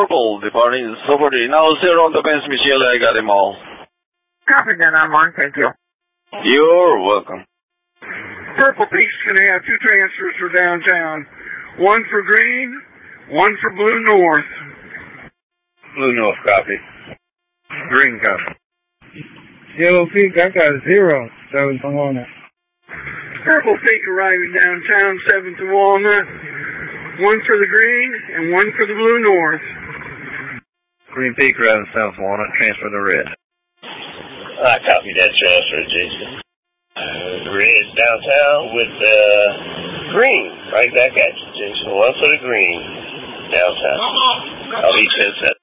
purple, departing Silverty. Now 0 Defense Michelle, I got them all. Copy that, I'm on, thank you. You're welcome. Purple Peak's going to have 2 transfers for downtown. One for Green, one for Blue North. Blue North, copy. Green, copy. Yellow Peak, I got 0. That was on it. Purple Peak arriving downtown, 7th to Walnut. One for the Green and one for the Blue North. Green Peak arriving South Walnut, transfer to red. I copied that transfer, Jason. Red downtown with green. Right back at you, Jason. One for the green downtown. I'll be 10-7.